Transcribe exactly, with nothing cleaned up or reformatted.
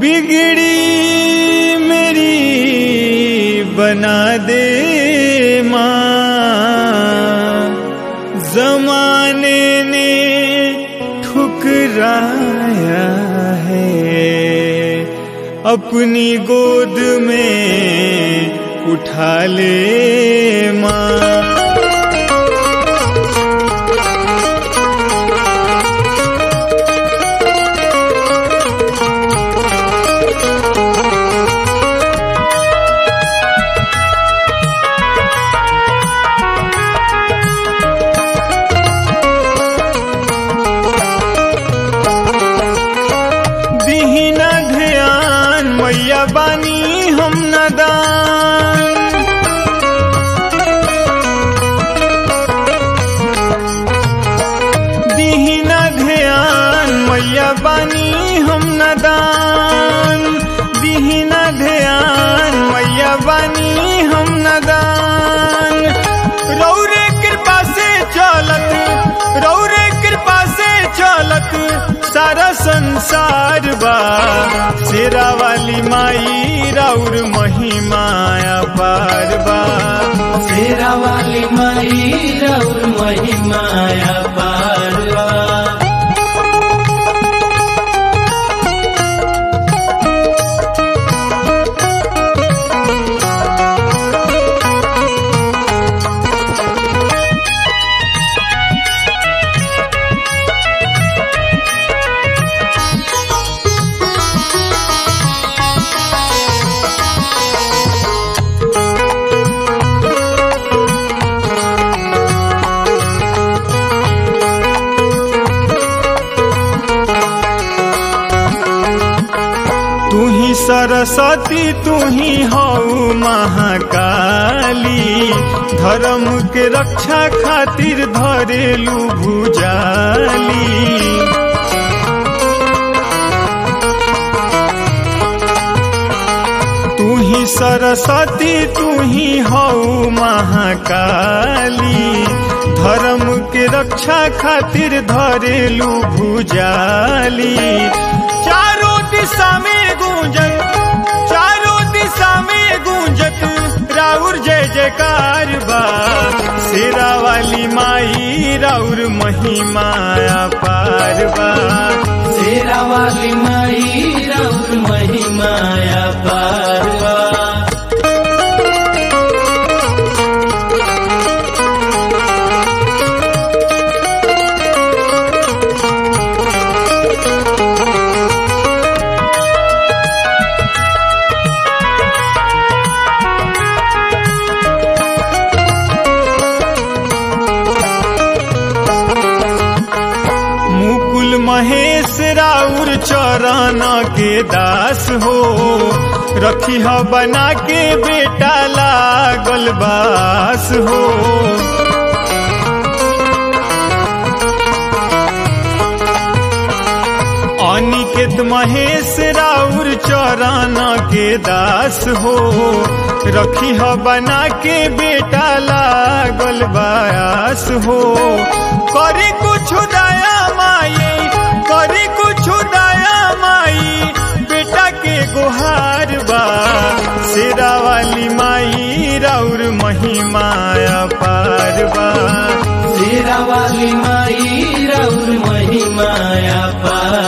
बिगड़ी मेरी बना दे माँ, ज़माने ने ठुकराया है, अपनी गोद में उठा ले माँ। मैया बानी हम नदान, दीहिना ध्यान मैया बानी हम नदान, दीहिना ध्यान मैया बानी हम नदान। रौरे कृपा से चलत, रौरे कृपा से चलत सारा संसार बा, शेरा वाली माई राउर महिमाया पार बा, शेरा वाली माई राउर महिमाया पार बा। तू ही सरस्वती तू ही हऊ महाकाली, धर्म के रक्षा खातिर धरेलू भुजाली। तू ही सरस्वती तू ही हऊ महाकाली, धर्म के रक्षा खातिर धरेलू भुजाली। चारों दिशा में गूंजत, चारों दिशा में गूंजत राउर जय जयकार बा, शेरा वाली माई राउर महिमाया पार बा, शेरा वाली माई राउर महिमाया पार बा। महेश राउर चरण के दास हो, रखी ह बना के बेटा लागल बास हो। अनिकेत महेश राउर चरण के दास हो, रखी ह बना के बेटा लागल बास हो। करे कुछ दया माई, करे कुछ दया माई, बेटा के गुहार बा, शेरा वाली माई राउर महिमाया पार बा, शेरा वाली माई राउर महिमाया पार